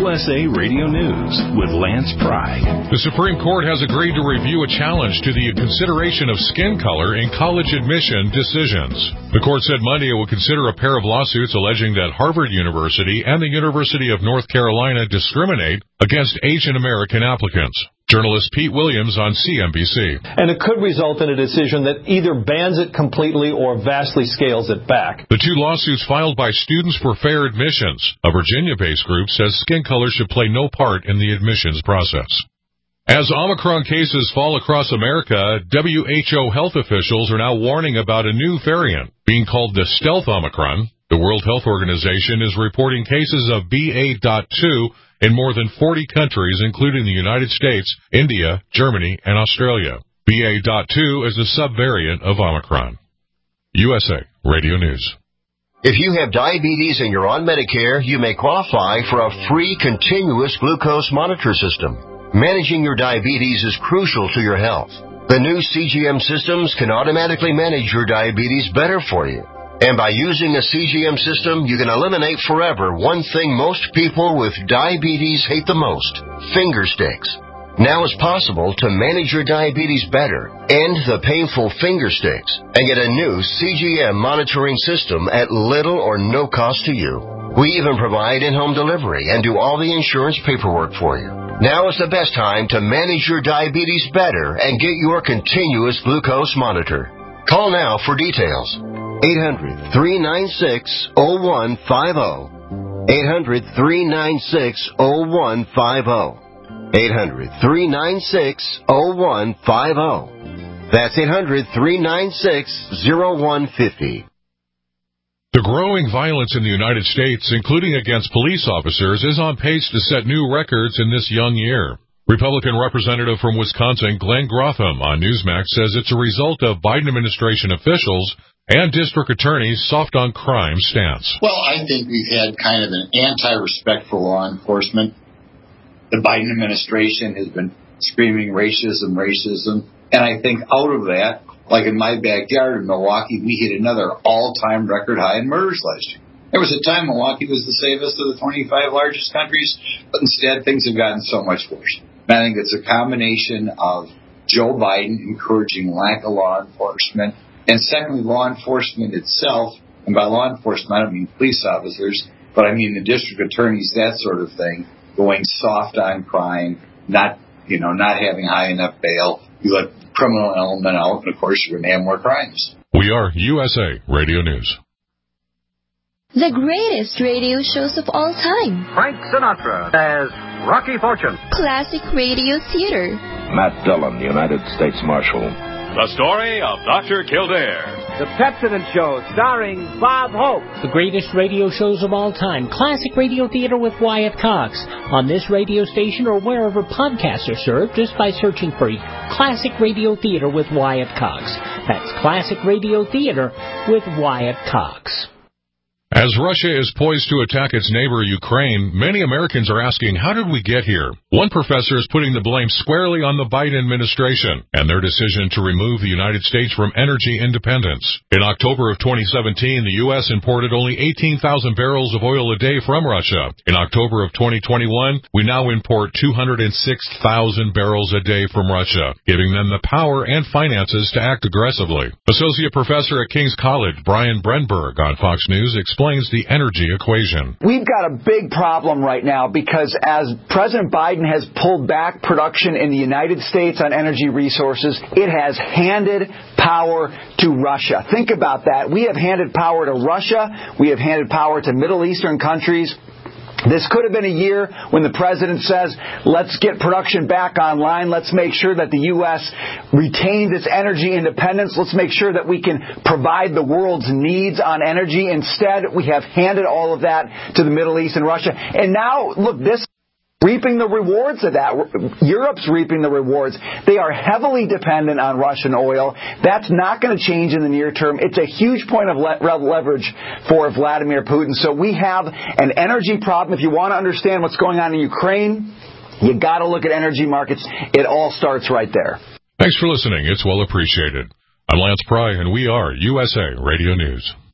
USA Radio News with Lance Pry. The Supreme Court has agreed to review a challenge to the consideration of skin color in college admission decisions. The court said Monday it would consider a pair of lawsuits alleging that Harvard University and the University of North Carolina discriminate against Asian American applicants. Journalist Pete Williams on CNBC. And it could result in a decision that either bans it completely or vastly scales it back. The two lawsuits filed by Students for Fair Admissions, a Virginia-based group, says skin color should play no part in the admissions process. As Omicron cases fall across America, WHO health officials are now warning about a new variant being called the stealth Omicron. The World Health Organization is reporting cases of BA.2 in more than 40 countries, including the United States, India, Germany, and Australia. BA.2 is a subvariant of Omicron. USA Radio News. If you have diabetes and you're on Medicare, you may qualify for a free continuous glucose monitor system. Managing your diabetes is crucial to your health. The new CGM systems can automatically manage your diabetes better for you. And by using a CGM system, you can eliminate forever one thing most people with diabetes hate the most: finger sticks. Now it's possible to manage your diabetes better, end the painful finger sticks, and get a new CGM monitoring system at little or no cost to you. We even provide in-home delivery and do all the insurance paperwork for you. Now is the best time to manage your diabetes better and get your continuous glucose monitor. Call now for details. 800-396-0150. 800-396-0150. 800-396-0150. That's 800-396-0150. The growing violence in the United States, including against police officers, is on pace to set new records in this young year. Republican Representative from Wisconsin, Glenn Grotham, on Newsmax says it's a result of Biden administration officials and district attorneys' soft-on-crime stance. Well, I think we've had kind of an anti-respect for law enforcement. The Biden administration has been screaming racism, and I think out of that, like in my backyard in Milwaukee, we hit another all-time record high in murders last year. There was a time Milwaukee was the safest of the 25 largest countries, but instead things have gotten so much worse. And I think it's a combination of Joe Biden encouraging lack of law enforcement, and secondly, law enforcement itself, and by law enforcement I don't mean police officers, but I mean the district attorneys, that sort of thing, going soft on crime, not having high enough bail. You let the criminal element out, and of course you're going to have more crimes. We are USA Radio News. The greatest radio shows of all time. Frank Sinatra as Rocky Fortune. Classic radio theater. Matt Dillon, United States Marshal. The story of Dr. Kildare. The Pepsodent Show, starring Bob Hope. The greatest radio shows of all time. Classic radio theater with Wyatt Cox. On this radio station or wherever podcasts are served, just by searching for Classic Radio Theater with Wyatt Cox. That's Classic Radio Theater with Wyatt Cox. As Russia is poised to attack its neighbor Ukraine, many Americans are asking, how did we get here? One professor is putting the blame squarely on the Biden administration and their decision to remove the United States from energy independence. In October of 2017, the U.S. imported only 18,000 barrels of oil a day from Russia. In October of 2021, we now import 206,000 barrels a day from Russia, giving them the power and finances to act aggressively. Associate Professor at King's College, Brian Brenberg, on Fox News, explains the energy equation. We've got a big problem right now because as President Biden has pulled back production in the United States on energy resources, it has handed power to Russia. Think about that. We have handed power to Russia. We have handed power to Middle Eastern countries. This could have been a year when the president says, let's get production back online. Let's make sure that the U.S. retains its energy independence. Let's make sure that we can provide the world's needs on energy. Instead, we have handed all of that to the Middle East and Russia. And now, look, this reaping the rewards of that. Europe's reaping the rewards. They are heavily dependent on Russian oil. That's not going to change in the near term. It's a huge point of leverage for Vladimir Putin. So we have an energy problem. If you want to understand what's going on in Ukraine, you got to look at energy markets. It all starts right there. Thanks for listening. It's well appreciated. I'm Lance Pry, and we are USA Radio News.